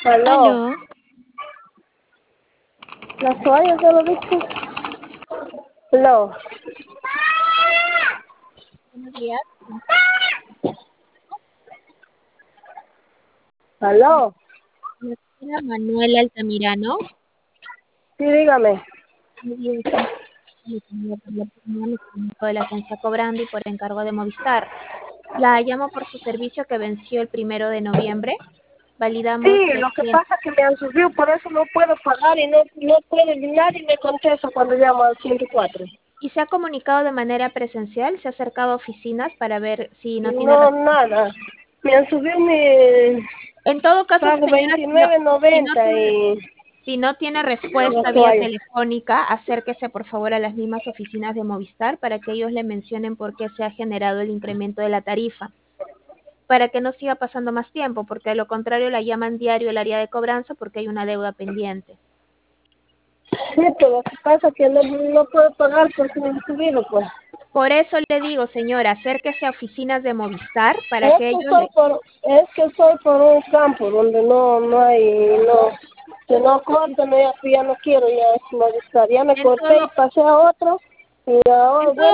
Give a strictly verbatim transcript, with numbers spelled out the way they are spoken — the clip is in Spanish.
Aló, Aló, las toallas ya lo viste. Aló, buenos días. aló, La señora Manuela Altamirano. sí, dígame. Buenos días, señora. Le tengo por la opinión, le comunico de la agencia Cobrando y por encargo de Movistar. La llamo por su servicio que venció el primero de noviembre. Validamos Sí, lo que recién pasa es que me han subido, por eso no puedo pagar y no, no puede, nadie me contesta cuando llamo al ciento cuatro. y se ha comunicado de manera presencial, se ha acercado a oficinas para ver si no tiene No, respuesta. nada. Me han subido mi En todo caso, pago señora, si no, veintinueve si no noventa tiene, y si no tiene respuesta las vía toallas. telefónica, acérquese por favor a las mismas oficinas de Movistar para que ellos le mencionen por qué se ha generado el incremento de la tarifa, para que no siga pasando más tiempo, porque de lo contrario la llaman diario el área de cobranza porque hay una deuda pendiente. Sí, pero lo que pasa es que no, no puedo pagar porque me han subido, pues. Por eso le digo, señora, acérquese a oficinas de Movistar para Es que que ellos estoy le... por, es que estoy por un campo donde no, no hay, no, que no corto, no, ya, ya no quiero ya es molestar, ya me En corté y todo, pasé a otro y en ahora todo bueno.